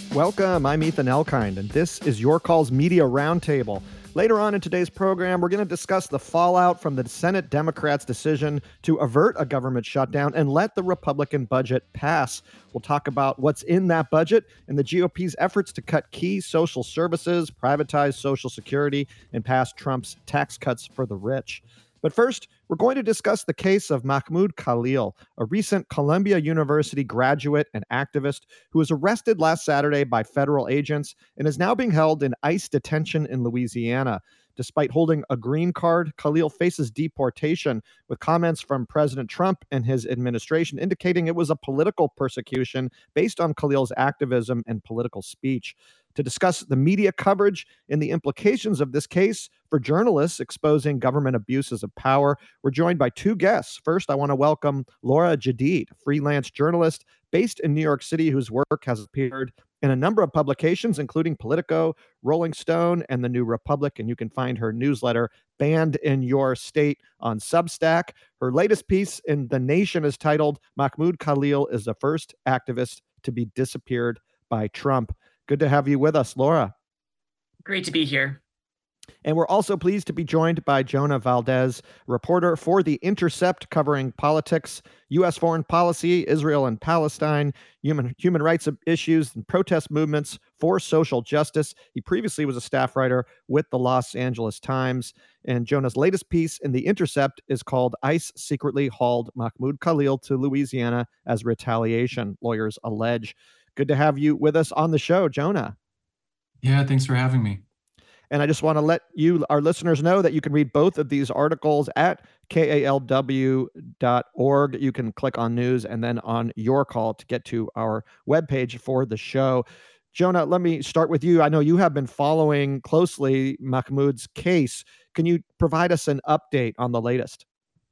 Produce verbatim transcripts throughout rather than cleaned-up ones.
Welcome, I'm Ethan Elkind, and this is Your Calls Media Roundtable. Later on in today's program, we're going to discuss the fallout from the Senate Democrats' decision to avert a government shutdown and let the Republican budget pass. We'll talk about what's in that budget and the G O P's efforts to cut key social services, privatize Social Security, and pass Trump's tax cuts for the rich. But first, we're going to discuss the case of Mahmoud Khalil, a recent Columbia University graduate and activist who was arrested last Saturday by federal agents and is now being held in ICE detention in Louisiana. Despite holding a green card, Khalil faces deportation, with comments from President Trump and his administration indicating it was a political persecution based on Khalil's activism and political speech. To discuss the media coverage and the implications of this case for journalists exposing government abuses of power, we're joined by two guests. First, I want to welcome Laura Jadid, freelance journalist based in New York City, whose work has appeared in a number of publications, including Politico, Rolling Stone, and The New Republic. And you can find her newsletter, Banned in Your State, on Substack. Her latest piece in The Nation is titled, Mahmoud Khalil is the first activist to be disappeared by Trump. Good to have you with us, Laura. Great to be here. And we're also pleased to be joined by Jonah Valdez, reporter for The Intercept, covering politics, U S foreign policy, Israel and Palestine, human human rights issues, and protest movements for social justice. He previously was a staff writer with the Los Angeles Times. And Jonah's latest piece in The Intercept is called ICE Secretly Hauled Mahmoud Khalil to Louisiana as Retaliation, Lawyers Allege. Good to have you with us on the show, Jonah. Yeah, thanks for having me. And I just want to let you, our listeners, know that you can read both of these articles at K A L W dot org. You can click on news and then on Your Call to get to our webpage for the show. Jonah, let me start with you. I know you have been following closely Mahmoud's case. Can you provide us an update on the latest?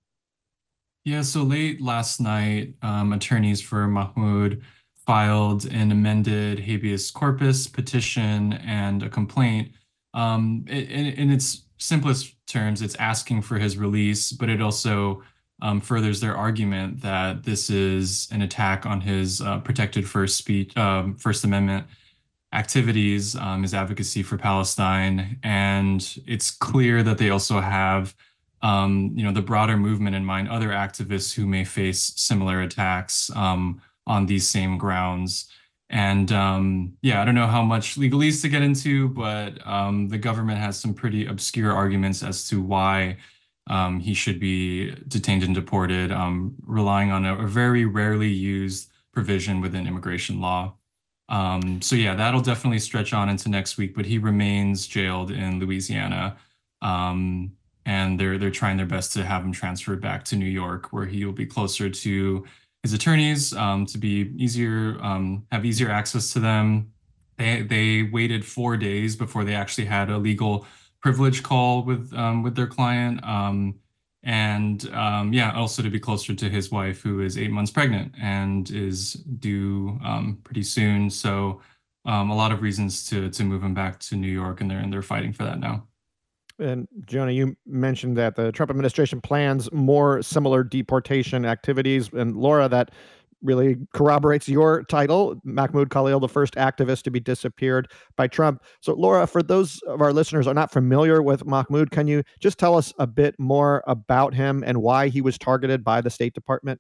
Yeah, so late last night, um, attorneys for Mahmoud filed an amended habeas corpus petition and a complaint. Um, in, in its simplest terms, it's asking for his release, but it also um, furthers their argument that this is an attack on his uh, protected First speech, um, First Amendment activities, um, his advocacy for Palestine, and it's clear that they also have, um, you know, the broader movement in mind, other activists who may face similar attacks um, on these same grounds. And um, yeah, I don't know how much legalese to get into, but um, the government has some pretty obscure arguments as to why um, he should be detained and deported, um, relying on a, a very rarely used provision within immigration law. Um, so yeah, that'll definitely stretch on into next week, but he remains jailed in Louisiana. Um, and they're they're trying their best to have him transferred back to New York, where he will be closer to his attorneys, um, to be easier, um, have easier access to them. They they waited four days before they actually had a legal privilege call with um, with their client, um, and um, yeah, also to be closer to his wife, who is eight months pregnant and is due um, pretty soon. So um, a lot of reasons to to move him back to New York, and they're and they're fighting for that now. And Jonah, you mentioned that the Trump administration plans more similar deportation activities. And Laura, that really corroborates your title, Mahmoud Khalil, the first activist to be disappeared by Trump. So Laura, for those of our listeners who are not familiar with Mahmoud, can you just tell us a bit more about him and why he was targeted by the State Department?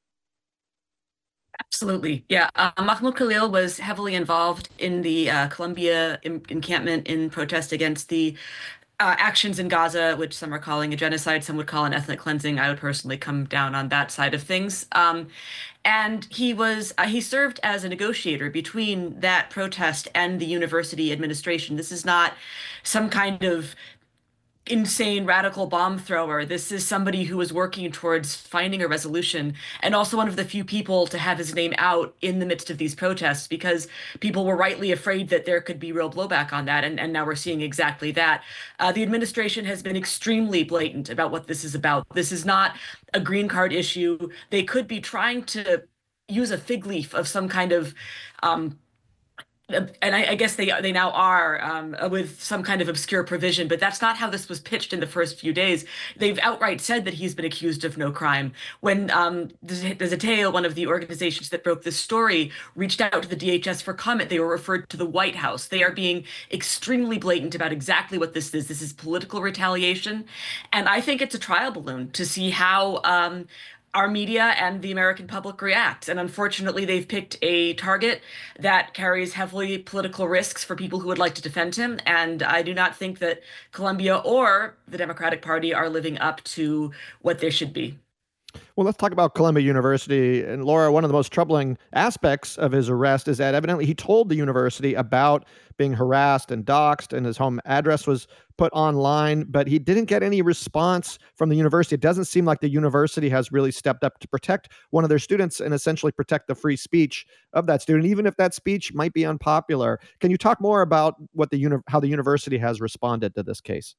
Absolutely. Yeah. Uh, Mahmoud Khalil was heavily involved in the uh, Columbia en- encampment in protest against the Uh, actions in Gaza, which some are calling a genocide, some would call an ethnic cleansing. I would personally come down on that side of things. Um, and he was uh, he served as a negotiator between that protest and the university administration. This is not some kind of insane radical bomb thrower. This is somebody who was working towards finding a resolution, and also one of the few people to have his name out in the midst of these protests, because people were rightly afraid that there could be real blowback on that. And, and now we're seeing exactly that. Uh, the administration has been extremely blatant about what this is about. This is not a green card issue. They could be trying to use a fig leaf of some kind of um, and I, I guess they they now are um, with some kind of obscure provision, but that's not how this was pitched in the first few days. They've outright said that he's been accused of no crime. When um, Tzattel, one of the organizations that broke this story, reached out to the D H S for comment, they were referred to the White House. They are being extremely blatant about exactly what this is. This is political retaliation, and I think it's a trial balloon to see how. Um, our media and the American public react. And unfortunately, they've picked a target that carries heavily political risks for people who would like to defend him. And I do not think that Columbia or the Democratic Party are living up to what they should be. Well, let's talk about Columbia University. And Laura, one of the most troubling aspects of his arrest is that evidently he told the university about being harassed and doxxed, and his home address was put online, but he didn't get any response from the university. It doesn't seem like the university has really stepped up to protect one of their students and essentially protect the free speech of that student, even if that speech might be unpopular. Can you talk more about what the uni- how the university has responded to this case?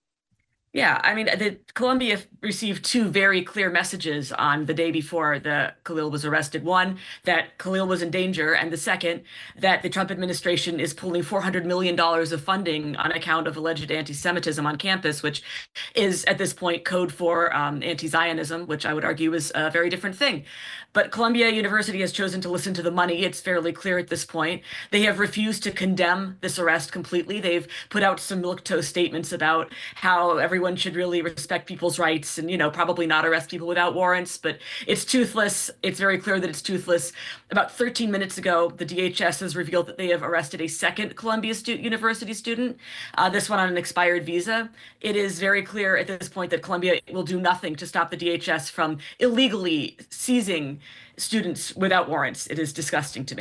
Yeah, I mean, the Columbia received two very clear messages on the day before the Khalil was arrested. One, that Khalil was in danger, and the second, that the Trump administration is pulling four hundred million dollars of funding on account of alleged anti-Semitism on campus, which is at this point code for um, anti-Zionism, which I would argue is a very different thing. But Columbia University has chosen to listen to the money. It's fairly clear at this point. They have refused to condemn this arrest completely. They've put out some milquetoast statements about how everyone should really respect people's rights and, you know, probably not arrest people without warrants, but it's toothless. It's very clear that it's toothless. About thirteen minutes ago, the D H S has revealed that they have arrested a second Columbia stu- University student, uh, this one on an expired visa. It is very clear at this point that Columbia will do nothing to stop the D H S from illegally seizing students without warrants. It is disgusting to me.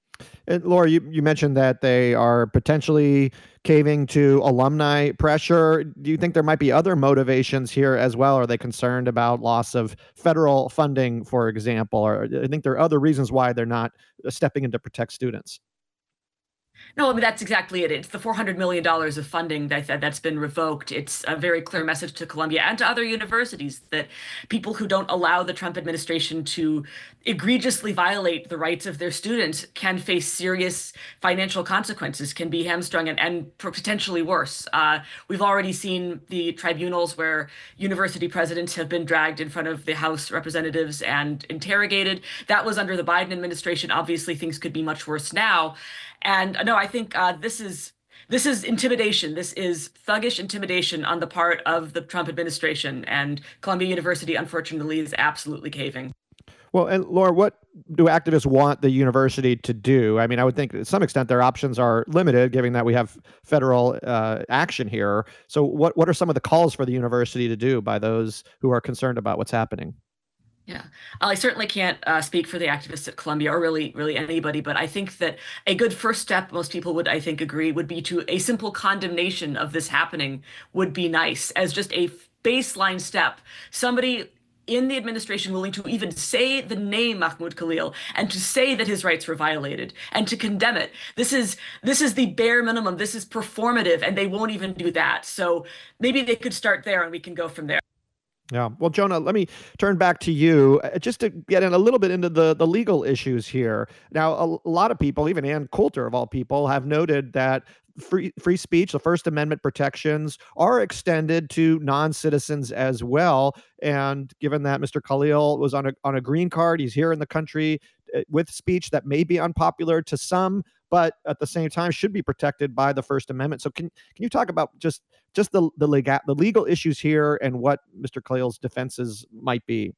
And Laura, you, you mentioned that they are potentially caving to alumni pressure. Do you think there might be other motivations here as well? Are they concerned about loss of federal funding, for example? Or I think there are other reasons why they're not stepping in to protect students. No, I mean, that's exactly it. It's the four hundred million dollars of funding that, that, that's been revoked. It's a very clear message to Columbia and to other universities that people who don't allow the Trump administration to egregiously violate the rights of their students can face serious financial consequences, can be hamstrung, and, and potentially worse. Uh, we've already seen the tribunals where university presidents have been dragged in front of the House representatives and interrogated. That was under the Biden administration. Obviously, things could be much worse now. And no, I think uh, this is this is intimidation. This is thuggish intimidation on the part of the Trump administration. And Columbia University, unfortunately, is absolutely caving. Well, and Laura, what do activists want the university to do? I mean, I would think to some extent their options are limited, given that we have federal uh, action here. So what, what are some of the calls for the university to do by those who are concerned about what's happening? Yeah, I certainly can't uh, speak for the activists at Columbia or really, really anybody, but I think that a good first step, most people would, I think, agree, would be to a simple condemnation of this happening would be nice as just a baseline step. Somebody in the administration willing to even say the name Mahmoud Khalil and to say that his rights were violated and to condemn it. This is this is the bare minimum. This is performative, and they won't even do that. So maybe they could start there, and we can go from there. Yeah. Well, Jonah, let me turn back to you uh, just to get in a little bit into the, the legal issues here. Now, a, a lot of people, even Ann Coulter of all people, have noted that free free speech, the First Amendment protections, are extended to non-citizens as well. And given that Mister Khalil was on a on a green card, he's here in the country uh, with speech that may be unpopular to some, but at the same time should be protected by the First Amendment. So can can you talk about just just the the legal the legal issues here and what Mister Khalil's defenses might be?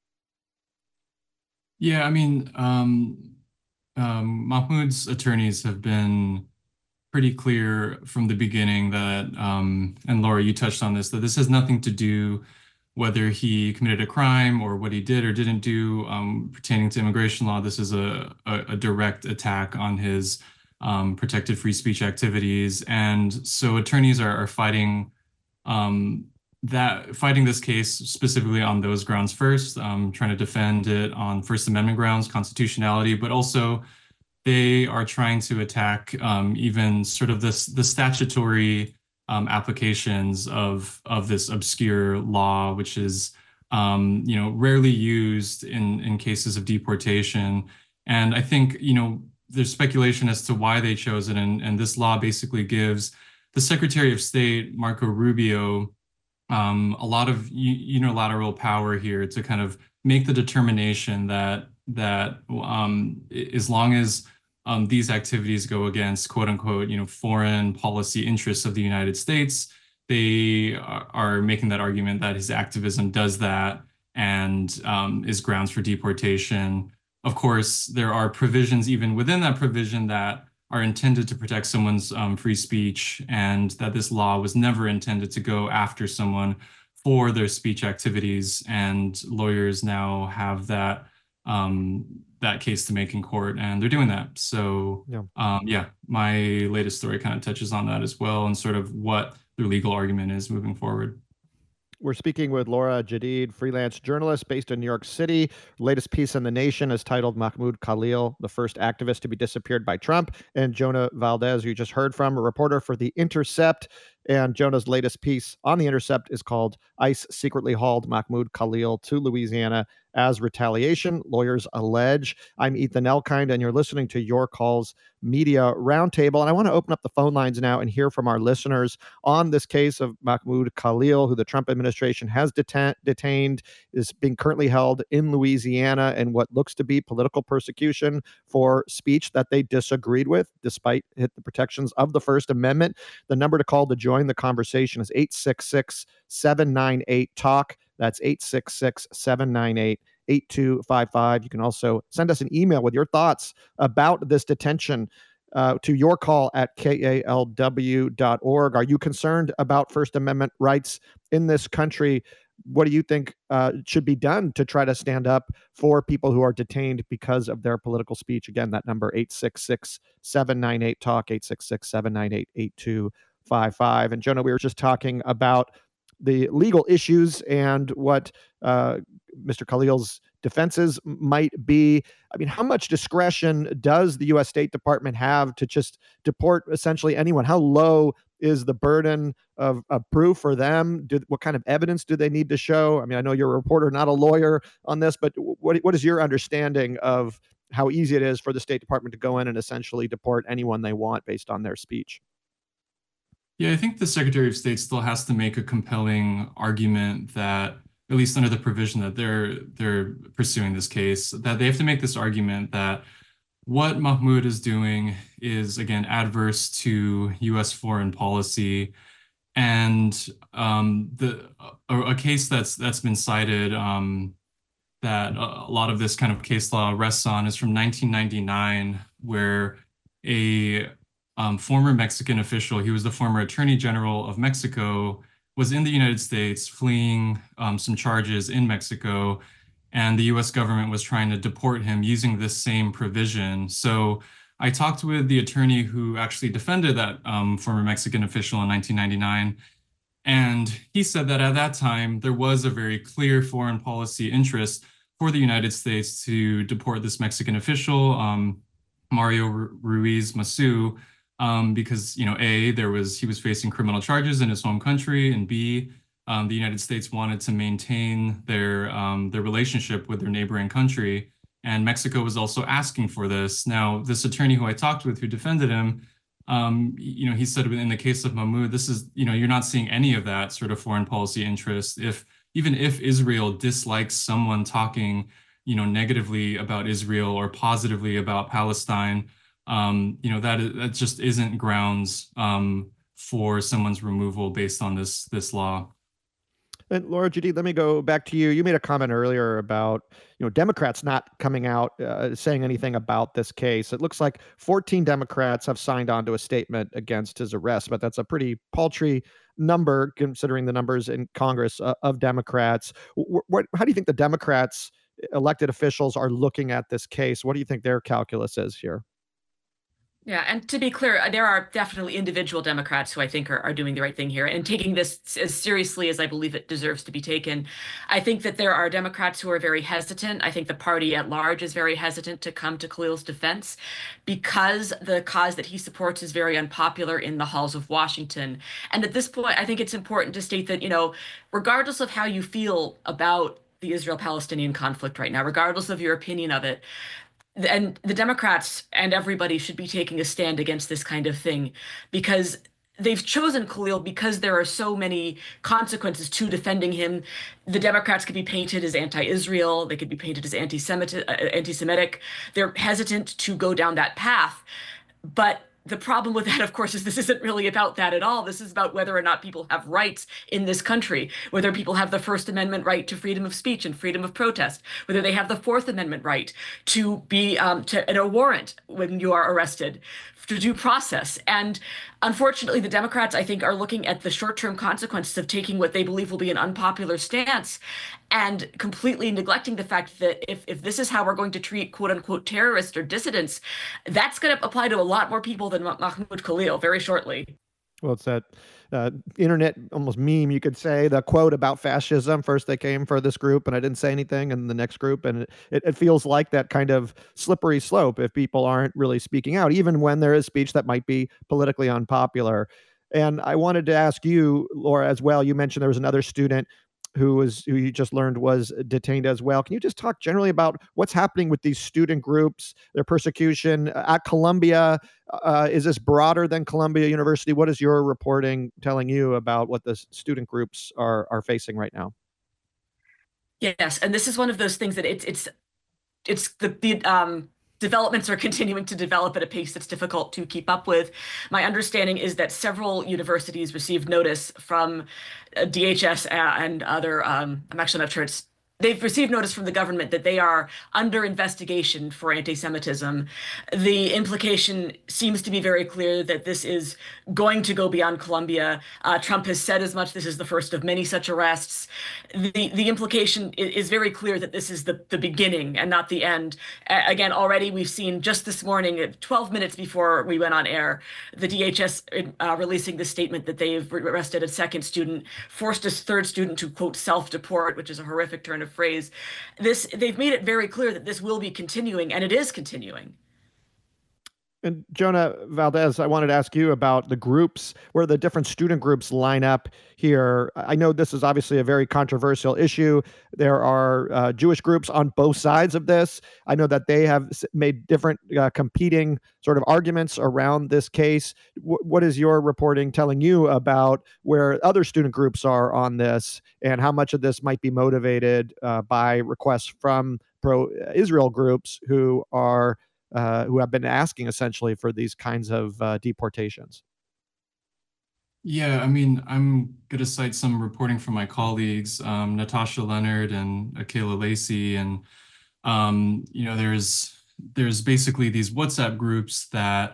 Yeah, I mean, um, um, Mahmoud's attorneys have been pretty clear from the beginning that, um, and Laura, you touched on this, that this has nothing to do whether he committed a crime or what he did or didn't do um, pertaining to immigration law. This is a, a, a direct attack on his um, protected free speech activities. And so attorneys are, are fighting um, that fighting this case specifically on those grounds first, um, trying to defend it on First Amendment grounds, constitutionality, but also they are trying to attack um, even sort of this the statutory um, applications of of this obscure law, which is um, you know rarely used in in cases of deportation. And I think you know there's speculation as to why they chose it, and, and this law basically gives the Secretary of State, Marco Rubio, um, a lot of unilateral power here to kind of make the determination that that um, as long as um, these activities go against quote unquote, you know, foreign policy interests of the United States, they are making that argument that his activism does that and um, is grounds for deportation. Of course, there are provisions even within that provision that are intended to protect someone's um, free speech, and that this law was never intended to go after someone for their speech activities. And lawyers now have that um, that case to make in court, and they're doing that. So yeah, um, yeah my latest story kind of touches on that as well, and sort of what their legal argument is moving forward. We're speaking with Laura Jadid, freelance journalist based in New York City. Latest piece in The Nation is titled Mahmoud Khalil, the first activist to be disappeared by Trump. And Jonah Valdez, who you just heard from, a reporter for The Intercept. And Jonah's latest piece on The Intercept is called ICE Secretly Hauled Mahmoud Khalil to Louisiana as Retaliation, Lawyers Allege. I'm Ethan Elkind, and you're listening to Your Calls Media Roundtable. And I want to open up the phone lines now and hear from our listeners on this case of Mahmoud Khalil, who the Trump administration has deta- detained, is being currently held in Louisiana, and what looks to be political persecution for speech that they disagreed with, despite the protections of the First Amendment. The number to call to join the conversation is eight six six, seven nine eight, talk. That's eight six six, seven nine eight, eight two five five. You can also send us an email with your thoughts about this detention uh, to your call at K A L W dot org. Are you concerned about First Amendment rights in this country? What do you think uh, should be done to try to stand up for people who are detained because of their political speech? Again, that number eight six six, seven nine eight, talk, eight six six, seven nine eight, eight two five five. And Jonah, we were just talking about the legal issues and what uh, Mister Khalil's defenses might be. I mean, how much discretion does the U S State Department have to just deport essentially anyone? How low is the burden of, of proof for them? Do, what kind of evidence do they need to show? I mean, I know you're a reporter, not a lawyer on this, but what what is your understanding of how easy it is for the State Department to go in and essentially deport anyone they want based on their speech? Yeah, I think the Secretary of State still has to make a compelling argument that, at least under the provision that they're they're pursuing this case, that they have to make this argument that what Mahmoud is doing is, again, adverse to U S foreign policy. And um, the a, a case that's that's been cited um, that a lot of this kind of case law rests on is from nineteen ninety-nine, where a Um, former Mexican official, he was the former Attorney General of Mexico, was in the United States fleeing um, some charges in Mexico, and the U S government was trying to deport him using this same provision. So I talked with the attorney who actually defended that um, former Mexican official in nineteen ninety-nine, and he said that at that time, there was a very clear foreign policy interest for the United States to deport this Mexican official, um, Mario Ruiz Massieu, Um, because, you know, A, there was he was facing criminal charges in his home country, and B, um, the United States wanted to maintain their um, their relationship with their neighboring country, and Mexico was also asking for this. Now, this attorney who I talked with, who defended him, um, you know, he said in the case of Mahmoud, this is, you know, you're not seeing any of that sort of foreign policy interest. If even if Israel dislikes someone talking, you know, negatively about Israel or positively about Palestine, Um, you know, that that just isn't grounds um, for someone's removal based on this this law. And Laura Jadid, let me go back to you. You made a comment earlier about, you know, Democrats not coming out uh, saying anything about this case. It looks like fourteen Democrats have signed on to a statement against his arrest, but that's a pretty paltry number considering the numbers in Congress uh, of Democrats. What, what, how do you think the Democrats, elected officials, are looking at this case? What do you think their calculus is here? Yeah, and to be clear, there are definitely individual Democrats who I think are, are doing the right thing here and taking this as seriously as I believe it deserves to be taken. I think that there are Democrats who are very hesitant. I think the party at large is very hesitant to come to Khalil's defense because the cause that he supports is very unpopular in the halls of Washington. And at this point, I think it's important to state that, you know, regardless of how you feel about the Israel-Palestinian conflict right now, regardless of your opinion of it, and the Democrats and everybody should be taking a stand against this kind of thing because they've chosen Khalil because there are so many consequences to defending him. The Democrats could be painted as anti-Israel, they could be painted as anti-Semitic, uh, anti-Semitic. They're hesitant to go down that path. But the problem with that, of course, is this isn't really about that at all. This is about whether or not people have rights in this country, whether people have the First Amendment right to freedom of speech and freedom of protest, whether they have the Fourth Amendment right to be um, to and a warrant when you are arrested, to due process. And unfortunately, the Democrats, I think, are looking at the short-term consequences of taking what they believe will be an unpopular stance and completely neglecting the fact that if, if this is how we're going to treat quote unquote terrorists or dissidents, that's going to apply to a lot more people than Mahmoud Khalil very shortly. Well, it's that uh, internet almost meme, you could say, the quote about fascism. First they came for this group and I didn't say anything, and the next group. And it, it, it feels like that kind of slippery slope if people aren't really speaking out, even when there is speech that might be politically unpopular. And I wanted to ask you, Laura, as well. You mentioned there was another student who was who you just learned was detained as well. Can you just talk generally about what's happening with these student groups, their persecution at Columbia? Uh, is this broader than Columbia University? What is your reporting telling you about what the student groups are are facing right now? Yes, and this is one of those things that it's it's it's the the um developments are continuing to develop at a pace that's difficult to keep up with. My understanding is that several universities received notice from uh, D H S and other, um, I'm actually not sure it's they've received notice from the government that they are under investigation for anti-Semitism. The implication seems to be very clear that this is going to go beyond Columbia. Uh, Trump has said as much. This is the first of many such arrests. The the implication is very clear that this is the, the beginning and not the end. Uh, again, already we've seen just this morning, twelve minutes before we went on air, the D H S uh, releasing the statement that they've arrested a second student, forced a third student to, quote, self-deport, which is a horrific turn of phrase. This, they've made it very clear that this will be continuing, and it is continuing. And Jonah Valdez, I wanted to ask you about the groups, where the different student groups line up here. I know this is obviously a very controversial issue. There are uh, Jewish groups on both sides of this. I know that they have made different uh, competing sort of arguments around this case. W- what is your reporting telling you about where other student groups are on this, and how much of this might be motivated uh, by requests from pro-Israel groups who are uh, who have been asking essentially for these kinds of uh, deportations? Yeah, I mean, I'm going to cite some reporting from my colleagues, um, Natasha Leonard and Akela Lacey, and um, you know, there's there's basically these WhatsApp groups that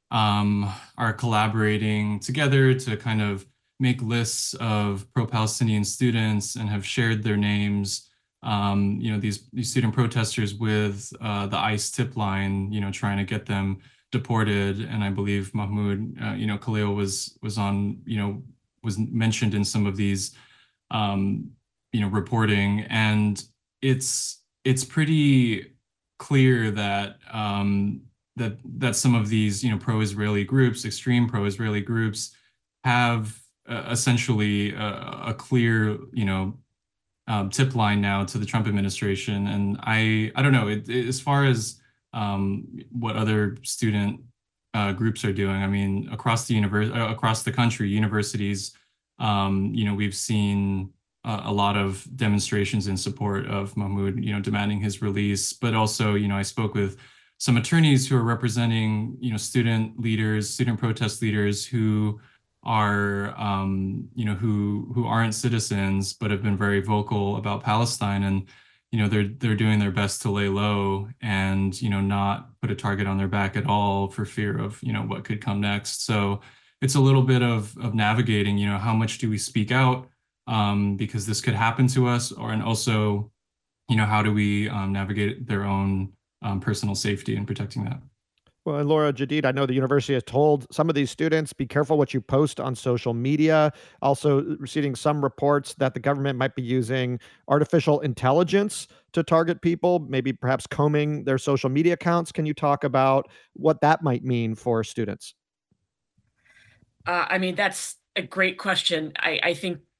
um, are collaborating together to kind of make lists of pro-Palestinian students and have shared their names. Um, you know, these these student protesters with uh, the ICE tip line, you know, trying to get them deported. And I believe Mahmoud, uh, you know, Khalil was was on, you know, was mentioned in some of these, um, you know, reporting. And it's it's pretty clear that um, that that some of these, you know, pro-Israeli groups, extreme pro-Israeli groups, have uh, essentially a, a clear, you know, um, tip line now to the Trump administration. And I I don't know, it, it, as far as um, what other student uh, groups are doing. I mean, across the universe, uh, across the country, universities, um, you know, we've seen uh, a lot of demonstrations in support of Mahmoud, you know, demanding his release. But also, you know, I spoke with some attorneys who are representing, you know, student leaders, student protest leaders who are, um, you know, who who aren't citizens but have been very vocal about Palestine. And you know, they're they're doing their best to lay low and, you know, not put a target on their back at all for fear of, you know, what could come next. So it's a little bit of of navigating, you know, how much do we speak out, um, because this could happen to us, or and also, you know, how do we um, navigate their own um, personal safety and protecting that. Well, and Laura Jadid, I know the university has told some of these students, be careful what you post on social media. Also, receiving some reports that the government might be using artificial intelligence to target people, maybe perhaps combing their social media accounts. Can you talk about what that might mean for students? Uh, I mean, that's a great question. I, I think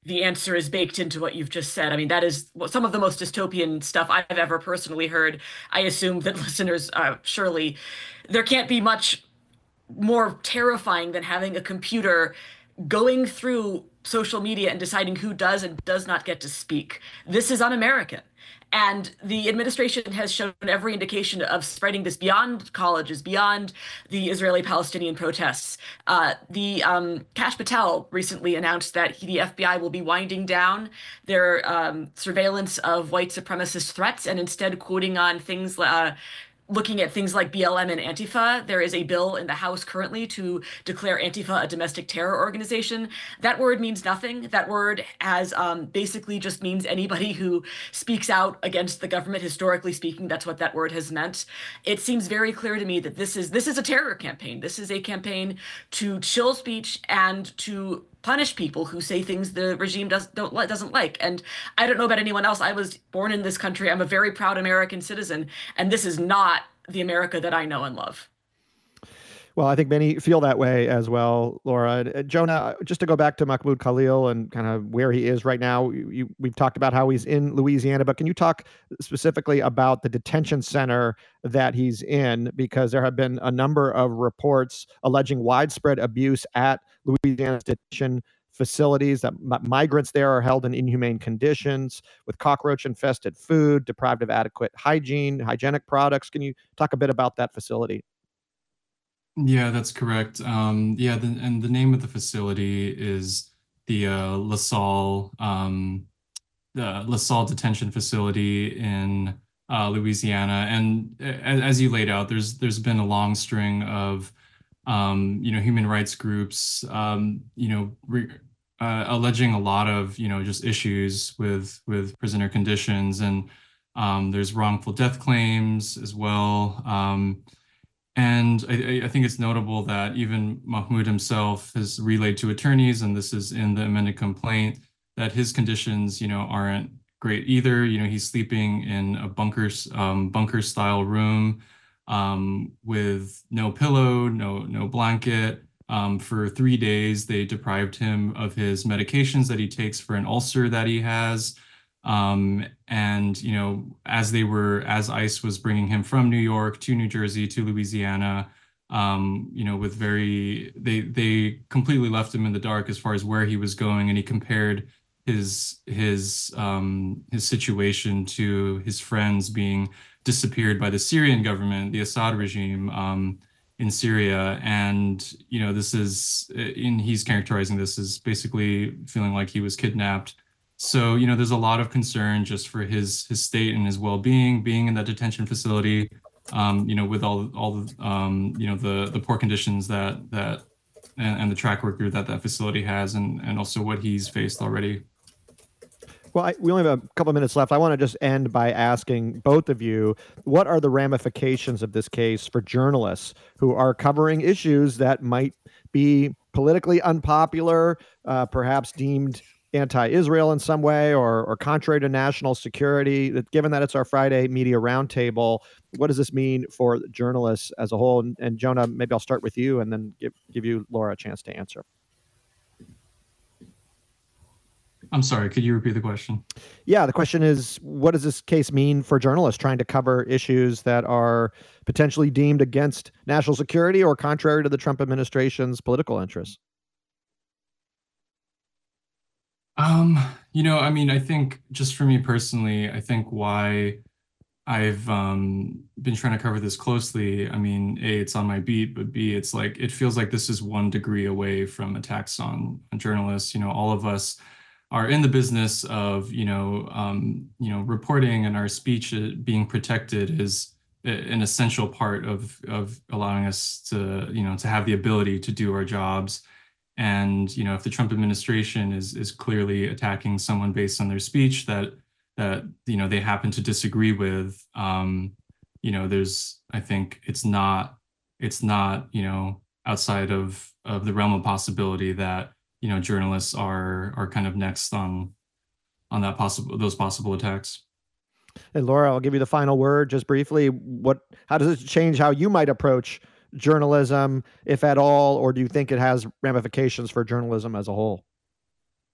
the answer is baked into what you've just said. I mean, that is some of the most dystopian stuff I've ever personally heard. I assume that listeners, uh, surely, there can't be much more terrifying than having a computer going through social media and deciding who does and does not get to speak. This is un-American. And the administration has shown every indication of spreading this beyond colleges, beyond the Israeli-Palestinian protests. Uh, the um, Kash Patel recently announced that he, the F B I will be winding down their um, surveillance of white supremacist threats and instead quoting on things uh, looking at things like B L M and Antifa. There is a bill in the House currently to declare Antifa a domestic terror organization. That word means nothing. That word has um, basically just means anybody who speaks out against the government. Historically speaking, that's what that word has meant. It seems very clear to me that this is this is a terror campaign. This is a campaign to chill speech and to punish people who say things the regime does, don't, doesn't like. And I don't know about anyone else. I was born in this country. I'm a very proud American citizen. And this is not the America that I know and love. Well, I think many feel that way as well, Laura. Uh, Jonah, just to go back to Mahmoud Khalil and kind of where he is right now, you, you, we've talked about how he's in Louisiana, but can you talk specifically about the detention center that he's in? Because there have been a number of reports alleging widespread abuse at Louisiana's detention facilities, that m- migrants there are held in inhumane conditions with cockroach-infested food, deprived of adequate hygiene, hygienic products. Can you talk a bit about that facility? Yeah, that's correct. Um, yeah, the, and the name of the facility is the uh, LaSalle um, the LaSalle Detention Facility in uh, Louisiana. And as, as you laid out, there's there's been a long string of um, you know human rights groups um, you know re, uh, alleging a lot of you know just issues with with prisoner conditions, and um, there's wrongful death claims as well. Um, And I, I think it's notable that even Mahmoud himself has relayed to attorneys, and this is in the amended complaint, that his conditions, you know, aren't great either. You know, he's sleeping in a bunker, um, bunker style room um, with no pillow, no no blanket. Um, for three days, they deprived him of his medications that he takes for an ulcer that he has. Um, and, you know, as they were, as ICE was bringing him from New York to New Jersey to Louisiana, um, you know, with very, they, they completely left him in the dark as far as where he was going. And he compared his, his, um, his situation to his friends being disappeared by the Syrian government, the Assad regime, um, in Syria. And, you know, this is, in, he's characterizing this as basically feeling like he was kidnapped. So, you know, there's a lot of concern just for his his state and his well-being, being in that detention facility, um, you know, with all all the um, you know the the poor conditions that that and, and the track record that that facility has, and and also what he's faced already. Well, I, we only have a couple of minutes left. I want to just end by asking both of you, what are the ramifications of this case for journalists who are covering issues that might be politically unpopular, uh, perhaps deemed anti-Israel in some way, or, or contrary to national security? Given that it's our Friday Media Roundtable, what does this mean for journalists as a whole? And, and Jonah, maybe I'll start with you and then give, give you, Laura, a chance to answer. I'm sorry, could you repeat the question? Yeah, the question is, what does this case mean for journalists trying to cover issues that are potentially deemed against national security or contrary to the Trump administration's political interests? Um, you know, I mean, I think just for me personally, I think why I've um, been trying to cover this closely, I mean, A, it's on my beat, but B, it's like, it feels like this is one degree away from attacks on, on journalists. You know, all of us are in the business of, you know, um, you know, reporting, and our speech being protected is an essential part of, of allowing us to, you know, to have the ability to do our jobs. And, you know, if the Trump administration is is clearly attacking someone based on their speech that that, you know, they happen to disagree with, um, you know, there's, I think it's not, it's not, you know, outside of of the realm of possibility that, you know, journalists are are kind of next on on that possible those possible attacks. And Laura, I'll give you the final word just briefly. What, how does it change how you might approach journalism, if at all, or do you think it has ramifications for journalism as a whole?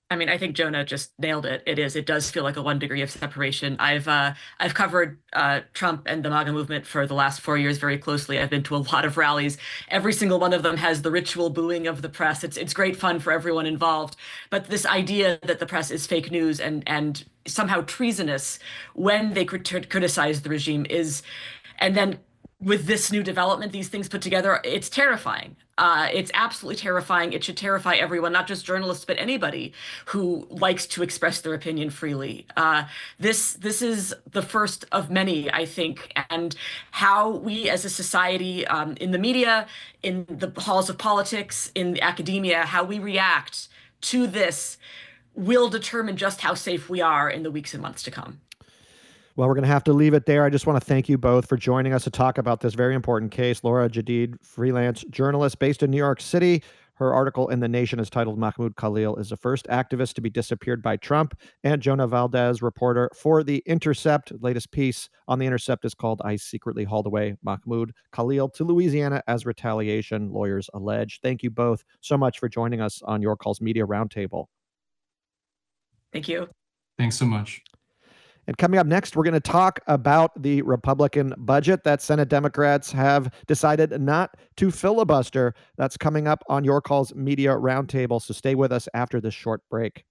I mean, I think Jonah just nailed it. It is. It does feel like a one degree of separation. I've uh, I've covered uh, Trump and the MAGA movement for the last four years very closely. I've been to a lot of rallies. Every single one of them has the ritual booing of the press. It's it's great fun for everyone involved. But this idea that the press is fake news and and somehow treasonous when they crit- criticize the regime is, and then with this new development, these things put together, it's terrifying. Uh, it's absolutely terrifying. It should terrify everyone, not just journalists, but anybody who likes to express their opinion freely. Uh, this this is the first of many, I think, and how we as a society, um, in the media, in the halls of politics, in academia, how we react to this will determine just how safe we are in the weeks and months to come. Well, we're going to have to leave it there. I just want to thank you both for joining us to talk about this very important case. Laura Jadid, freelance journalist based in New York City. Her article in The Nation is titled "Mahmoud Khalil is the first activist to be disappeared by Trump." And Jonah Valdez, reporter for The Intercept. Latest piece on The Intercept is called "I Secretly Hauled Away Mahmoud Khalil to Louisiana as Retaliation, Lawyers Allege." Thank you both so much for joining us on Your Calls Media Roundtable. Thank you. Thanks so much. And coming up next, we're going to talk about the Republican budget that Senate Democrats have decided not to filibuster. That's coming up on Your Calls Media Roundtable, so stay with us after this short break.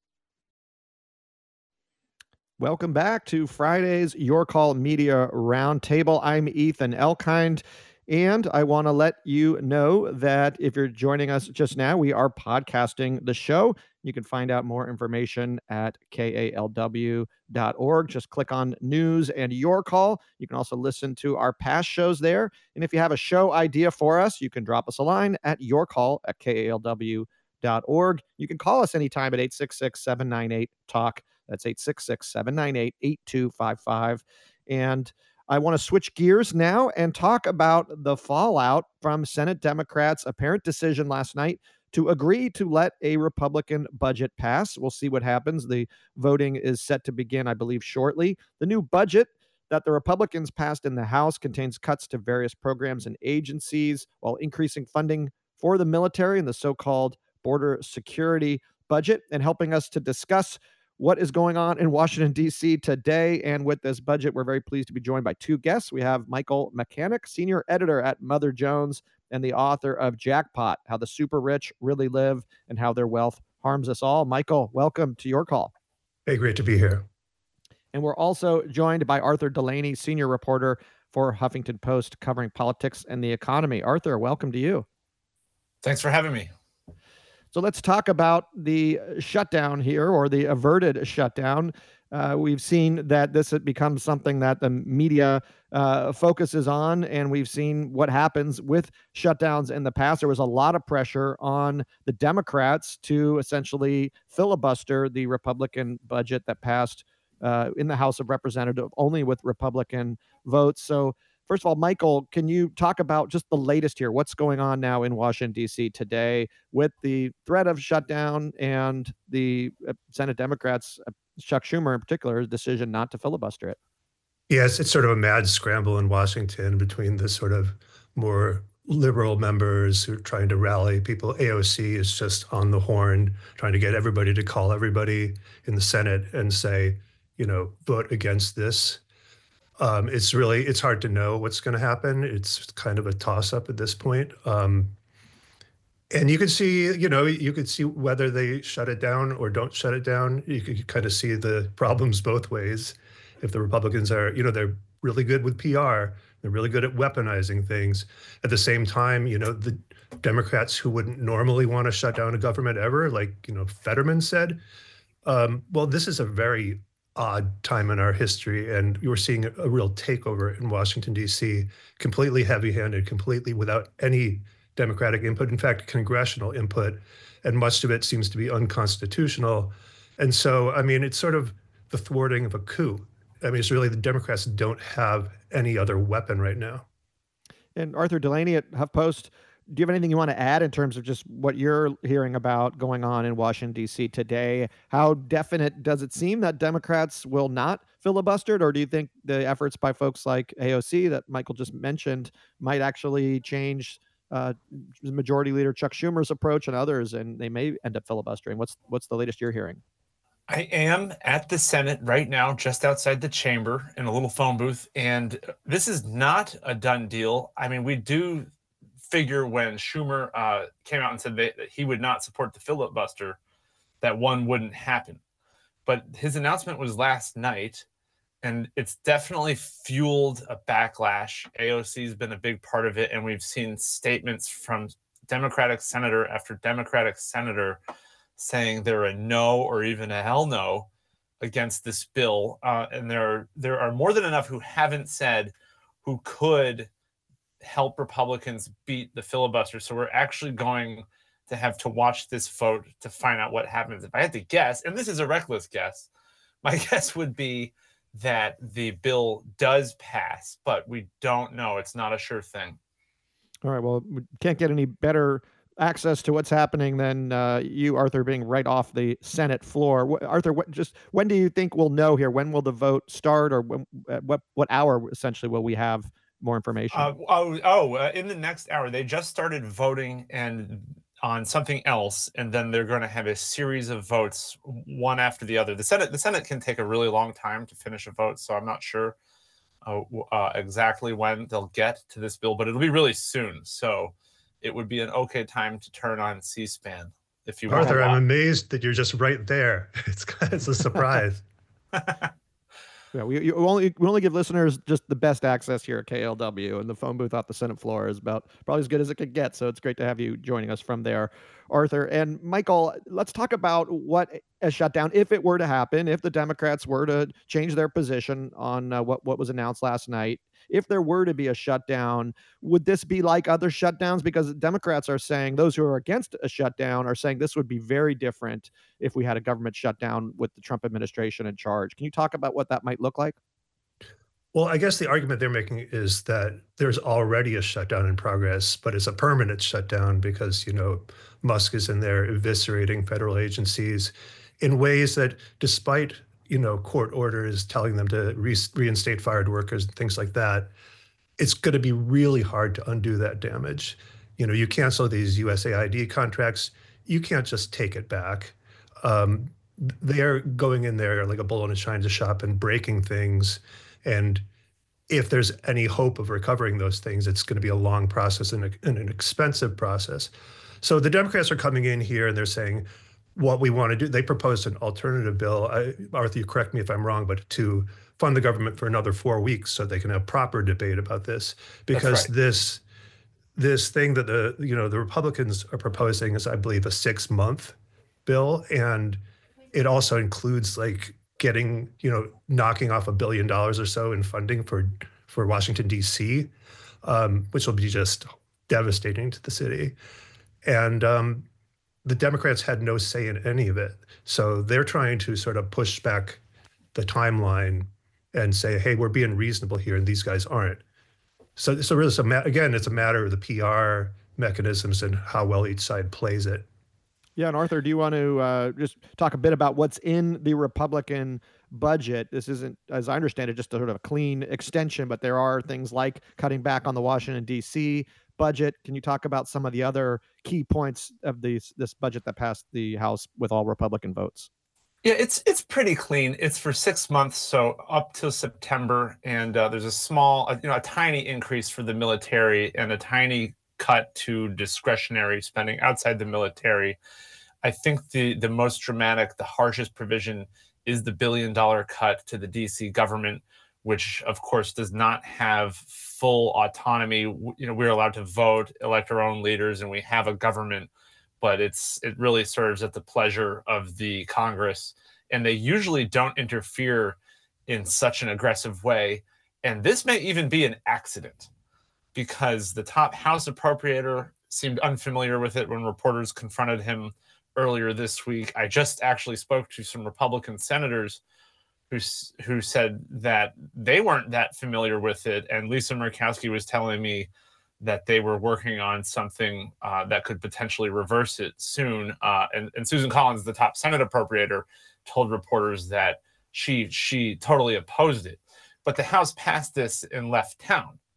Welcome back to Friday's Your Call Media Roundtable. I'm Ethan Elkind, and I want to let you know that if you're joining us just now, we are podcasting the show. You can find out more information at K A L W dot org. Just click on News and Your Call. You can also listen to our past shows there. And if you have a show idea for us, you can drop us a line at yourcall at K A L W dot org. You can call us anytime at eight six six, seven nine eight, talk. That's eight six six, seven nine eight, eight two five five. And I want to switch gears now and talk about the fallout from Senate Democrats' apparent decision last night to agree to let a Republican budget pass. We'll see what happens. The voting is set to begin, I believe, shortly. The new budget that the Republicans passed in the House contains cuts to various programs and agencies while increasing funding for the military and the so-called border security budget. And helping us to discuss what is going on in Washington, D C today and with this budget, we're very pleased to be joined by two guests. We have Michael Mechanic, senior editor at Mother Jones and the author of Jackpot, How the Super Rich Really Live and How Their Wealth Harms Us All. Michael, welcome to Your Call. Hey, great to be here. And we're also joined by Arthur Delaney, senior reporter for Huffington Post, covering politics and the economy. Arthur, welcome to you. Thanks for having me. So let's talk about the shutdown here, or the averted shutdown. Uh, we've seen that this has become something that the media uh, focuses on, and we've seen what happens with shutdowns in the past. There was a lot of pressure on the Democrats to essentially filibuster the Republican budget that passed uh, in the House of Representatives only with Republican votes. So first of all, Michael, can you talk about just the latest here? What's going on now in Washington, D C today with the threat of shutdown and the uh, Senate Democrats, uh, Chuck Schumer in particular, decision not to filibuster it? Yes, it's sort of a mad scramble in Washington between the sort of more liberal members who are trying to rally people. A O C is just on the horn, trying to get everybody to call everybody in the Senate and say, you know, vote against this. Um, it's really, it's hard to know what's going to happen. It's kind of a toss up at this point. Um, and you could see, you know, you could see whether they shut it down or don't shut it down. You could kind of see the problems both ways. If the Republicans are, you know, they're really good with P R, they're really good at weaponizing things. At the same time, you know, the Democrats who wouldn't normally want to shut down a government ever, like, you know, Fetterman said, um, well, this is a very odd time in our history, and you were seeing a, a real takeover in Washington, D C, completely heavy-handed, completely without any Democratic input, in fact, congressional input, and much of it seems to be unconstitutional. And so, I mean, it's sort of the thwarting of a coup. I mean, it's really the Democrats don't have any other weapon right now. And Arthur Delaney at HuffPost, do you have anything you want to add in terms of just what you're hearing about going on in Washington, D C today? How definite does it seem that Democrats will not filibuster it, or do you think the efforts by folks like A O C that Michael just mentioned might actually change uh, Majority Leader Chuck Schumer's approach and others, and they may end up filibustering. What's what's the latest you're hearing? I am at the Senate right now, just outside the chamber in a little phone booth. And this is not a done deal. I mean, we do figure when Schumer uh, came out and said that he would not support the filibuster, that one wouldn't happen. But his announcement was last night, and it's definitely fueled a backlash. A O C has been a big part of it, and we've seen statements from Democratic senator after Democratic senator saying they're a no or even a hell no against this bill. Uh, and there are, there are more than enough who haven't said who could help Republicans beat the filibuster. So we're actually going to have to watch this vote to find out what happens. If I had to guess, and this is a reckless guess, my guess would be that the bill does pass, but we don't know. It's not a sure thing. All right. Well, we can't get any better access to what's happening than uh, you, Arthur, being right off the Senate floor. What, Arthur, what, just when do you think we'll know here? When will the vote start, or when, at what what hour essentially will we have more information? Uh, oh, oh uh, in the next hour. They just started voting and on something else, and then they're going to have a series of votes, one after the other. The Senate, the Senate can take a really long time to finish a vote, so I'm not sure uh, uh, exactly when they'll get to this bill, but it'll be really soon. So it would be an okay time to turn on C-SPAN if you want. Arthur, I'm amazed that you're just right there. It's it's a surprise. Yeah, we, you only we only give listeners just the best access here at K L W, and the phone booth off the Senate floor is about probably as good as it could get. So it's great to have you joining us from there, Arthur. And Michael, let's talk about what a shutdown, if it were to happen, if the Democrats were to change their position on uh, what what was announced last night. If there were to be a shutdown, would this be like other shutdowns? Because Democrats are saying, those who are against a shutdown are saying this would be very different if we had a government shutdown with the Trump administration in charge. Can you talk about what that might look like? Well, I guess the argument they're making is that there's already a shutdown in progress, but it's a permanent shutdown because, you know, Musk is in there eviscerating federal agencies in ways that, despite you know, court orders telling them to re- reinstate fired workers and things like that, it's going to be really hard to undo that damage. You know, you cancel these U S A I D contracts, you can't just take it back. Um, they're going in there like a bull in a china shop and breaking things. And if there's any hope of recovering those things, it's going to be a long process and, a, and an expensive process. So the Democrats are coming in here and they're saying, what we want to do, they proposed an alternative bill. I, Arthur, you correct me if I'm wrong, but to fund the government for another four weeks so they can have proper debate about this. Because right. this this thing that the you know the Republicans are proposing is, I believe, a six month bill, and it also includes like getting you know knocking off a billion dollars or so in funding for for Washington D C, um, which will be just devastating to the city, and. Um, The Democrats had no say in any of it. So they're trying to sort of push back the timeline and say, hey, we're being reasonable here, and these guys aren't. So, so really, so again, it's a matter of the P R mechanisms and how well each side plays it. Yeah, and Arthur, do you want to uh, just talk a bit about what's in the Republican budget? This isn't, as I understand it, just a sort of a clean extension, but there are things like cutting back on the Washington, D C budget. Can you talk about some of the other key points of these, this budget that passed the House with all Republican votes? Yeah, it's it's pretty clean. It's for six months, so up till September, and uh, there's a small, you know, a tiny increase for the military and a tiny cut to discretionary spending outside the military. I think the the most dramatic, the harshest provision is the billion dollar cut to the D C government, which of course does not have full autonomy. You know, we're allowed to vote, elect our own leaders, and we have a government, but it's it really serves at the pleasure of the Congress. And they usually don't interfere in such an aggressive way. And this may even be an accident because the top House appropriator seemed unfamiliar with it when reporters confronted him earlier this week. I just actually spoke to some Republican senators who who said that they weren't that familiar with it. And Lisa Murkowski was telling me that they were working on something uh, that could potentially reverse it soon. Uh, and, and Susan Collins, the top Senate appropriator, told reporters that she she totally opposed it. But the House passed this and left town.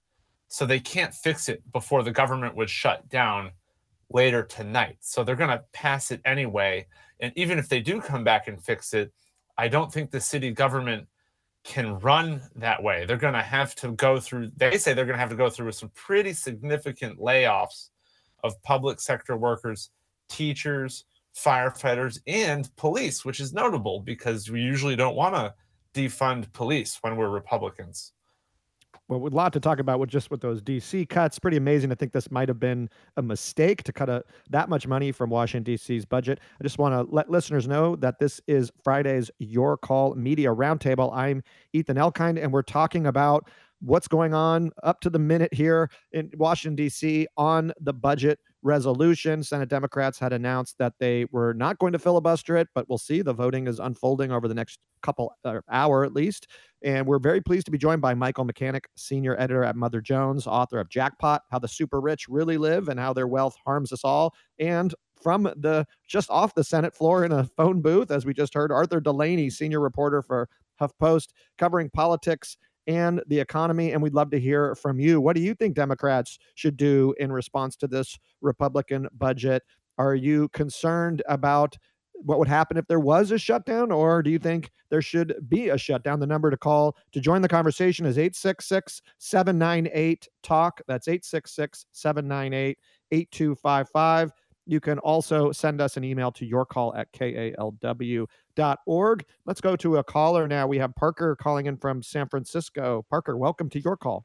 So they can't fix it before the government would shut down later tonight. So they're going to pass it anyway. And even if they do come back and fix it, I don't think the city government can run that way. They're going to have to go through, they say they're going to have to go through some pretty significant layoffs of public sector workers, teachers, firefighters, and police, which is notable because we usually don't want to defund police when we're Republicans. Well, a lot to talk about with just with those D C cuts. Pretty amazing. I think this might have been a mistake to cut a, that much money from Washington, D C's budget. I just want to let listeners know that this is Friday's Your Call Media Roundtable. I'm Ethan Elkind, and we're talking about what's going on up to the minute here in Washington, D C on the budget resolution. Senate Democrats had announced that they were not going to filibuster it, but we'll see. The voting is unfolding over the next couple uh, hour at least. And we're very pleased to be joined by Michael Mechanic, senior editor at Mother Jones, author of Jackpot, How the Super Rich Really Live and How Their Wealth Harms Us All. And from the just off the Senate floor in a phone booth, as we just heard, Arthur Delaney, senior reporter for HuffPost, covering politics and the economy. And we'd love to hear from you. What do you think Democrats should do in response to this Republican budget? Are you concerned about what would happen if there was a shutdown, or do you think there should be a shutdown? The number to call to join the conversation is eight six six, seven nine eight, talk. That's eight six six, seven nine eight, eight two five five. You can also send us an email to yourcall at K A L W dot org. Let's go to a caller now. We have Parker calling in from San Francisco. Parker, welcome to Your Call.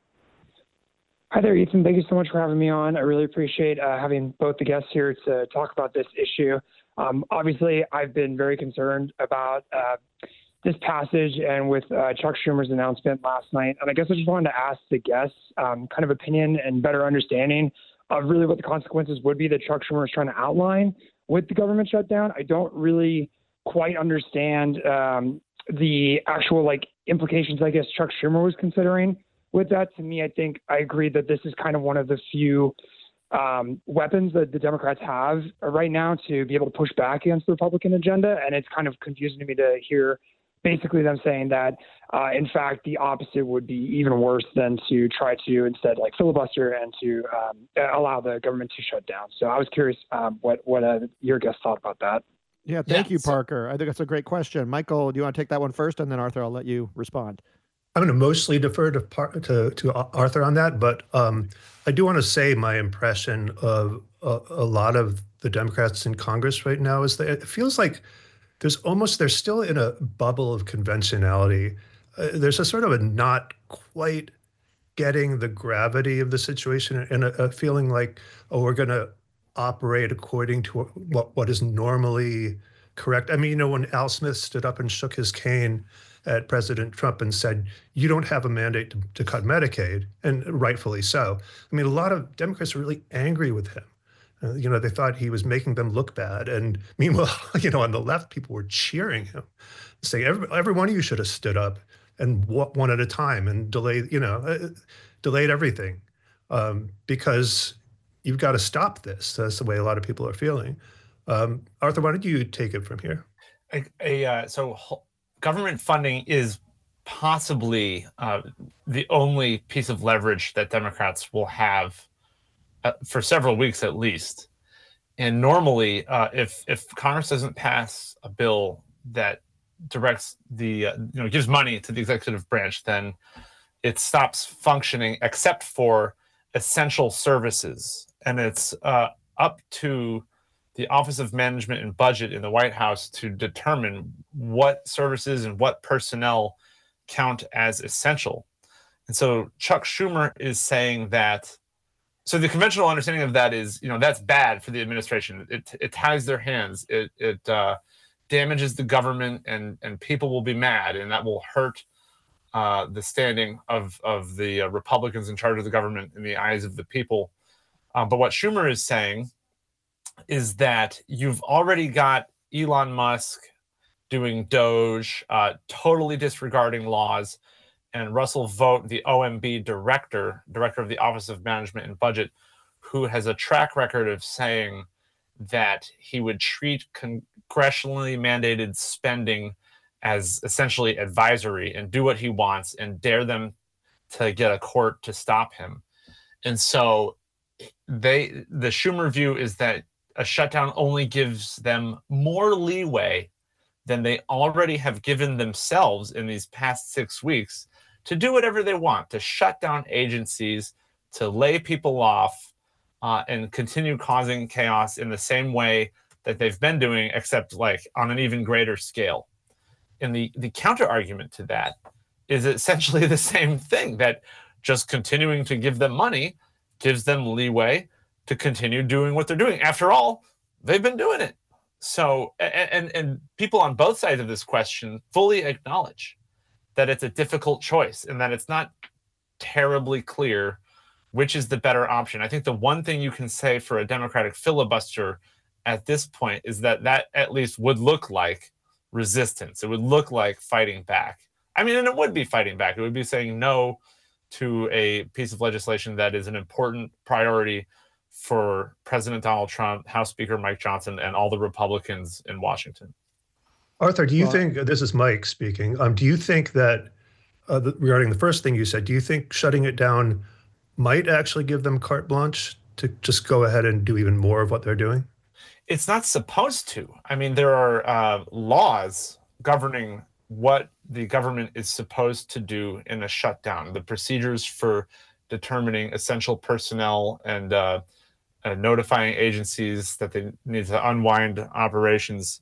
Hi there, Ethan. Thank you so much for having me on. I really appreciate uh, having both the guests here to talk about this issue. Um, obviously, I've been very concerned about uh, this passage and with uh, Chuck Schumer's announcement last night. And I guess I just wanted to ask the guests um, kind of opinion and better understanding of really what the consequences would be that Chuck Schumer is trying to outline with the government shutdown. I don't really quite understand um, the actual like implications, I guess, Chuck Schumer was considering with that. To me, I think I agree that this is kind of one of the few um, weapons that the Democrats have right now to be able to push back against the Republican agenda. And it's kind of confusing to me to hear basically them saying that, uh, in fact, the opposite would be even worse than to try to instead like filibuster and to um, allow the government to shut down. So I was curious um, what, what uh, your guest thought about that. Yeah, thank Yeah, you, so- Parker. I think that's a great question. Michael, do you want to take that one first? And then Arthur, I'll let you respond. I'm going to mostly defer to, Par- to, to Arthur on that, but um, I do want to say my impression of a, a lot of the Democrats in Congress right now is that it feels like there's almost, they're still in a bubble of conventionality. Uh, there's a sort of a not quite getting the gravity of the situation and a, a feeling like, oh, we're going to operate according to what, what is normally correct. I mean, you know, when Al Smith stood up and shook his cane at President Trump and said, you don't have a mandate to, to cut Medicaid, and rightfully so. I mean, a lot of Democrats are really angry with him. Uh, you know, they thought he was making them look bad. And meanwhile, you know, on the left, people were cheering him, saying, every, every one of you should have stood up and one at a time and delayed, you know, uh, delayed everything um, because you've got to stop this. That's the way a lot of people are feeling. Um, Arthur, why don't you take it from here? A, a, uh, so government funding is possibly uh, the only piece of leverage that Democrats will have uh, for several weeks at least. And normally, uh, if if Congress doesn't pass a bill that directs the, uh, you know, gives money to the executive branch, then it stops functioning except for essential services. And it's uh, up to the Office of Management and Budget in the White House to determine what services and what personnel count as essential. And so Chuck Schumer is saying that, so the conventional understanding of that is, you know, that's bad for the administration. It it ties their hands. It it uh, damages the government, and and people will be mad, and that will hurt uh, the standing of of the uh, Republicans in charge of the government in the eyes of the people. Um, but what Schumer is saying is that you've already got Elon Musk doing Doge, uh, totally disregarding laws, and Russell Vought, the O M B director, director of the Office of Management and Budget, who has a track record of saying that he would treat congressionally mandated spending as essentially advisory and do what he wants and dare them to get a court to stop him. And so they the Schumer view is that a shutdown only gives them more leeway than they already have given themselves in these past six weeks to do whatever they want, to shut down agencies, to lay people off, uh, and continue causing chaos in the same way that they've been doing, except like on an even greater scale. And the, the counter argument to that is essentially the same thing, that just continuing to give them money gives them leeway to continue doing what they're doing. After all, they've been doing it. So, and, and people on both sides of this question fully acknowledge that it's a difficult choice and that it's not terribly clear which is the better option. I think the one thing you can say for a Democratic filibuster at this point is that that at least would look like resistance. It would look like fighting back. I mean, and it would be fighting back. It would be saying no to a piece of legislation that is an important priority for President Donald Trump, House Speaker Mike Johnson, and all the Republicans in Washington. Arthur, do you Well, think, this is Mike speaking, um, do you think that, uh, the, regarding the first thing you said, do you think shutting it down might actually give them carte blanche to just go ahead and do even more of what they're doing? It's not supposed to. I mean, there are uh, laws governing what the government is supposed to do in a shutdown, the procedures for determining essential personnel and uh, uh, notifying agencies that they need to unwind operations.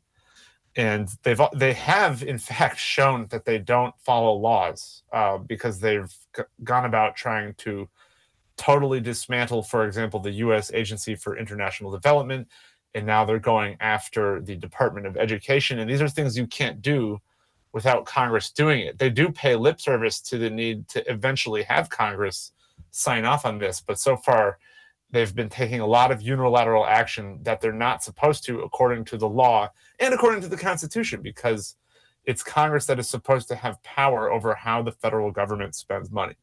And they've they have, in fact, shown that they don't follow laws uh, because they've g- gone about trying to totally dismantle, for example, the U S Agency for International Development. And now they're going after the Department of Education. And these are things you can't do without Congress doing it. They do pay lip service to the need to eventually have Congress sign off on this. But so far, they've been taking a lot of unilateral action that they're not supposed to, according to the law and according to the Constitution, because it's Congress that is supposed to have power over how the federal government spends money.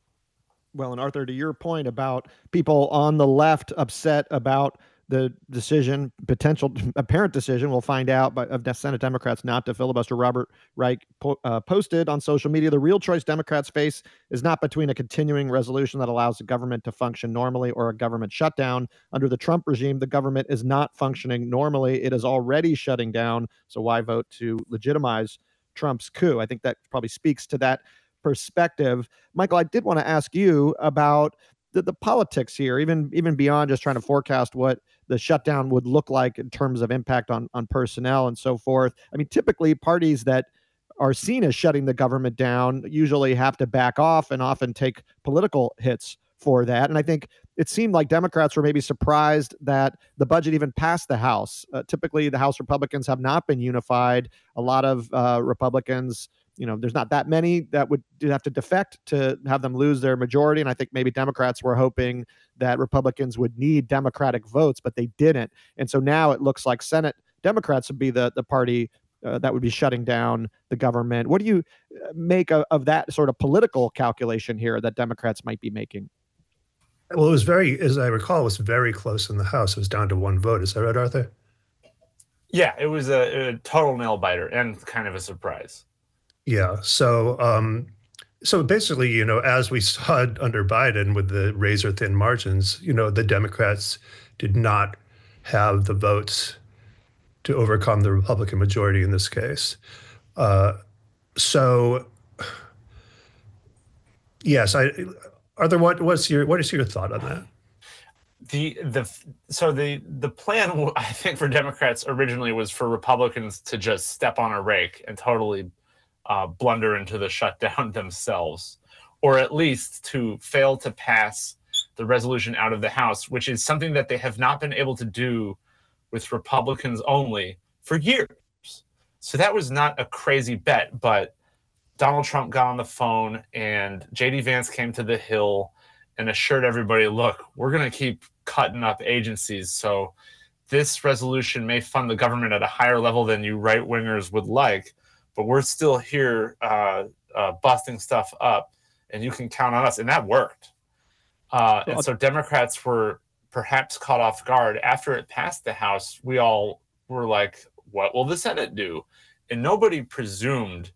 Well, and Arthur, to your point about people on the left upset about the decision, potential apparent decision, we'll find out, by, of the Senate Democrats not to filibuster, Robert Reich po- uh, posted on social media, the real choice Democrats face is not between a continuing resolution that allows the government to function normally or a government shutdown. Under the Trump regime, the government is not functioning normally. It is already shutting down. So why vote to legitimize Trump's coup? I think that probably speaks to that perspective. Michael, I did want to ask you about the, the politics here, even even beyond just trying to forecast what the shutdown would look like in terms of impact on, on personnel and so forth. I mean, typically parties that are seen as shutting the government down usually have to back off and often take political hits for that. And I think it seemed like Democrats were maybe surprised that the budget even passed the House. Uh, typically, the House Republicans have not been unified. A lot of uh, Republicans, you know, there's not that many that would have to defect to have them lose their majority. And I think maybe Democrats were hoping that Republicans would need Democratic votes, but they didn't. And so now it looks like Senate Democrats would be the, the party uh, that would be shutting down the government. What do you make of, of that sort of political calculation here that Democrats might be making? Well, it was very, as I recall, it was very close in the House. It was down to one vote. Is that right, Arthur? Yeah, it was a, a total nail biter and kind of a surprise. Yeah. So, um, so basically, you know, as we saw under Biden with the razor thin margins, you know, the Democrats did not have the votes to overcome the Republican majority in this case. Uh, so, yes, I. Arthur, what what's your what is your thought on that? The the so the the plan, I think, for Democrats originally was for Republicans to just step on a rake and totally uh, blunder into the shutdown themselves, or at least to fail to pass the resolution out of the House, which is something that they have not been able to do with Republicans only for years. So that was not a crazy bet, but Donald Trump got on the phone and J D Vance came to the Hill and assured everybody, look, we're going to keep cutting up agencies. So this resolution may fund the government at a higher level than you right wingers would like, but we're still here uh, uh, busting stuff up and you can count on us. And that worked. Uh, and so Democrats were perhaps caught off guard. After it passed the House, we all were like, what will the Senate do? And nobody presumed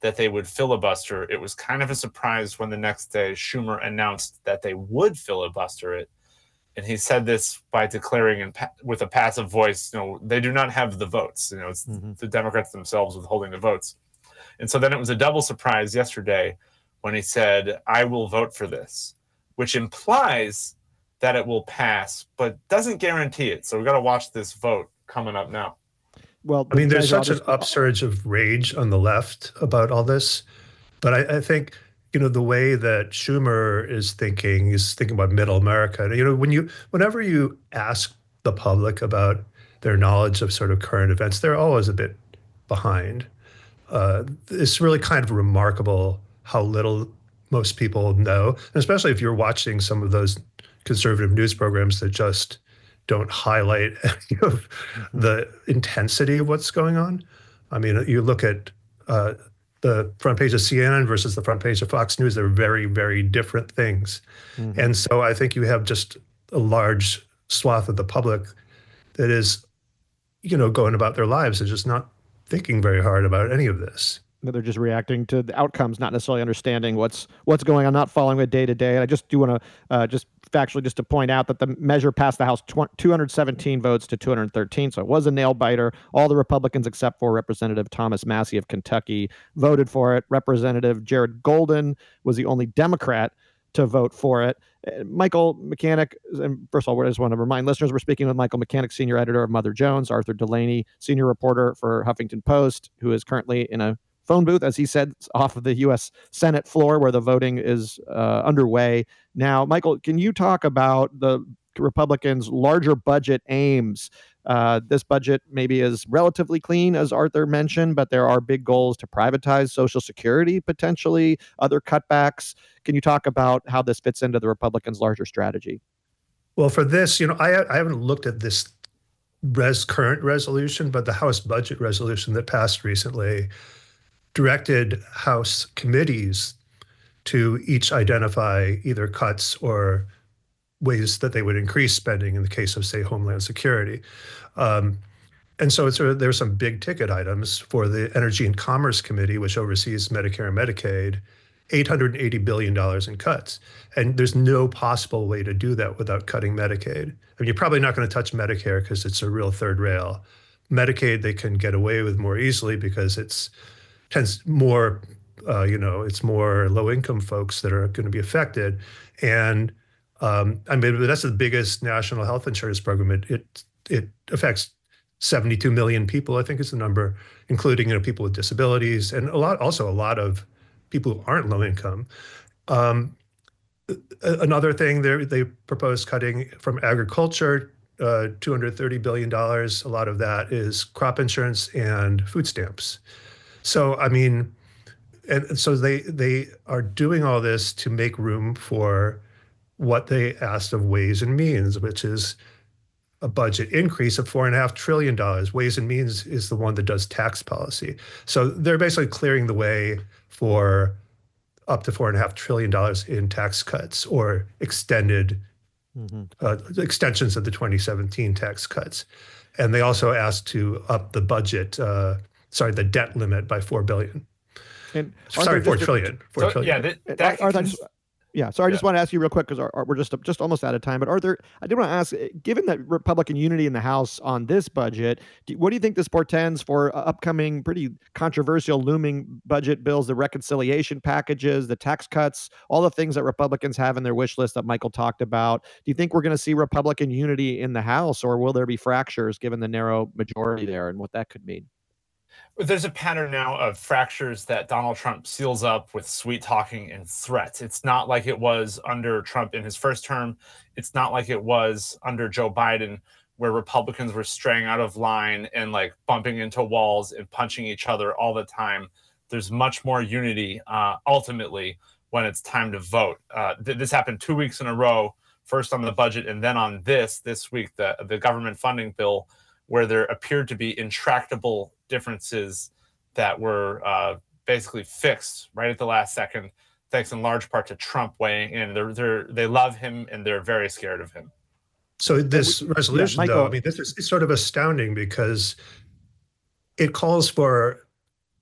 that they would filibuster. It was kind of a surprise when the next day Schumer announced that they would filibuster it. And he said this by declaring in pa- with a passive voice, you know, they do not have the votes. You know, it's mm-hmm. the Democrats themselves withholding the votes. And so then it was a double surprise yesterday when he said, I will vote for this, which implies that it will pass, but doesn't guarantee it. So we've got to watch this vote coming up now. Well, I mean, there's such just... an upsurge of rage on the left about all this, but I, I think, you know, the way that Schumer is thinking is thinking about middle America. You know, when you, whenever you ask the public about their knowledge of sort of current events, they're always a bit behind. Uh, it's really kind of remarkable how little most people know, and especially if you're watching some of those conservative news programs that just don't highlight any of the intensity of what's going on. I mean, you look at uh, the front page of C N N versus the front page of Fox News, they're very, very different things. Mm-hmm. And so I think you have just a large swath of the public that is, you know, going about their lives and just not thinking very hard about any of this. They're just reacting to the outcomes, not necessarily understanding what's what's going on, not following it day to day. And I just do want to uh, just factually just to point out that the measure passed the House two hundred seventeen votes to two hundred thirteen, so it was a nail biter. All the Republicans except for Representative Thomas Massie of Kentucky voted for it. Representative Jared Golden was the only Democrat to vote for it. Uh, Michael Mechanic, and first of all, I just want to remind listeners, we're speaking with Michael Mechanic, senior editor of Mother Jones, Arthur Delaney, senior reporter for Huffington Post, who is currently in a phone booth, as he said, off of the U S Senate floor where the voting is uh, underway. Now, Michael, can you talk about the Republicans' larger budget aims? Uh, this budget maybe is relatively clean, as Arthur mentioned, but there are big goals to privatize Social Security, potentially, other cutbacks. Can you talk about how this fits into the Republicans' larger strategy? Well, for this, you know, I, I haven't looked at this res current resolution, but the House budget resolution that passed recently directed House committees to each identify either cuts or ways that they would increase spending in the case of, say, Homeland Security. Um, and so it's, uh, there's some big ticket items for the Energy and Commerce Committee, which oversees Medicare and Medicaid, eight hundred eighty billion dollars in cuts. And there's no possible way to do that without cutting Medicaid. I mean, you're probably not going to touch Medicare because it's a real third rail. Medicaid, they can get away with more easily because it's tends more, uh, you know, it's more low-income folks that are going to be affected. And um, I mean, that's the biggest national health insurance program. It it it affects seventy-two million people, I think is the number, including, you know, people with disabilities and a lot, also a lot of people who aren't low-income. Um, another thing, they they proposed cutting from agriculture, uh, two hundred thirty billion dollars. A lot of that is crop insurance and food stamps. So, I mean, and so they they are doing all this to make room for what they asked of Ways and Means, which is a budget increase of four and a half trillion dollars. Ways and Means is the one that does tax policy. So they're basically clearing the way for up to four and a half trillion dollars in tax cuts or extended mm-hmm. uh, extensions of the twenty seventeen tax cuts. And they also asked to up the budget, uh, sorry, the debt limit by four billion. And sorry, four trillion. Four so, trillion. Yeah, that, that Arthur, I just, yeah. So I just yeah. want to ask you real quick because we're just just almost out of time. But Arthur, I did want to ask, given that Republican unity in the House on this budget, do, what do you think this portends for uh, upcoming, pretty controversial, looming budget bills, the reconciliation packages, the tax cuts, all the things that Republicans have in their wish list that Michael talked about? Do you think we're going to see Republican unity in the House, or will there be fractures given the narrow majority there and what that could mean? There's a pattern now of fractures that Donald Trump seals up with sweet talking and threats. It's not like it was under Trump in his first term. It's not like it was under Joe Biden, where Republicans were straying out of line and like bumping into walls and punching each other all the time. There's much more unity uh, ultimately when it's time to vote. Uh, th- this happened two weeks in a row, first on the budget and then on this, this week, the, the government funding bill, where there appeared to be intractable differences that were uh, basically fixed right at the last second, thanks in large part to Trump weighing in. They're, they're, they love him and they're very scared of him. So this we, resolution, yeah, though, I mean, this is it's sort of astounding because it calls for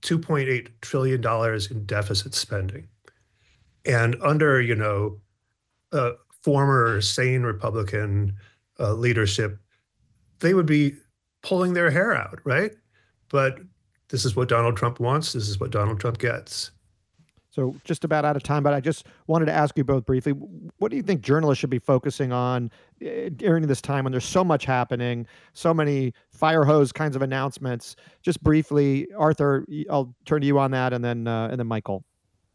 two point eight trillion dollars in deficit spending. And under, you know, uh, former sane Republican uh, leadership, they would be pulling their hair out, right? But this is what Donald Trump wants. This is what Donald Trump gets. So just about out of time, but I just wanted to ask you both briefly, what do you think journalists should be focusing on uh, during this time when there's so much happening, so many fire hose kinds of announcements? Just briefly, Arthur, I'll turn to you on that, and then uh, and then Michael.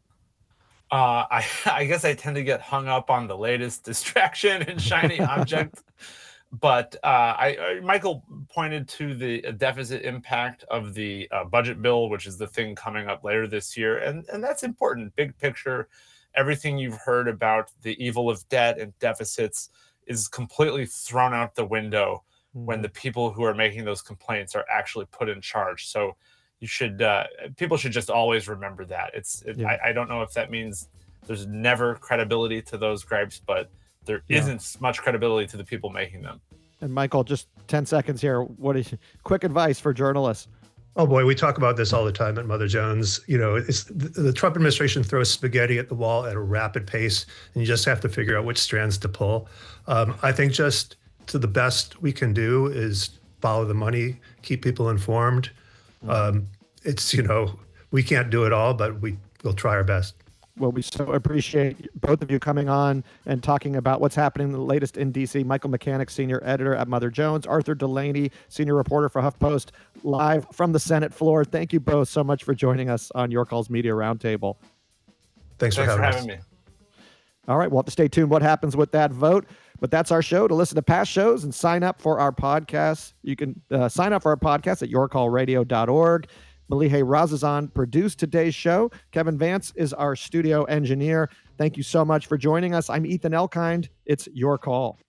Uh, I, I guess I tend to get hung up on the latest distraction and shiny object. But uh, I, I, Michael pointed to the deficit impact of the uh, budget bill, which is the thing coming up later this year. And, and that's important. Big picture, everything you've heard about the evil of debt and deficits is completely thrown out the window mm-hmm. when the people who are making those complaints are actually put in charge. So you should, uh, people should just always remember that. It's, it, yeah. I, I don't know if that means there's never credibility to those gripes, but there yeah. isn't much credibility to the people making them. And Michael, just ten seconds here. What is quick advice for journalists? Oh boy, we talk about this all the time at Mother Jones. You know, it's the, the Trump administration throws spaghetti at the wall at a rapid pace, and you just have to figure out which strands to pull. Um, I think just to the best we can do is follow the money, keep people informed. Mm-hmm. Um, it's, you know, we can't do it all, but we will try our best. Well, we so appreciate both of you coming on and talking about what's happening the latest in D C. Michael Mechanic, senior editor at Mother Jones, Arthur Delaney, senior reporter for HuffPost, live from the Senate floor. Thank you both so much for joining us on Your Calls Media Roundtable. Thanks, Thanks for having, for having me. All right, we'll have to stay tuned what happens with that vote. But that's our show. To listen to past shows and sign up for our podcast, you can uh, sign up for our podcast at your call radio dot org. Malihe Razazan produced today's show. Kevin Vance is our studio engineer. Thank you so much for joining us. I'm Ethan Elkind. It's Your Call.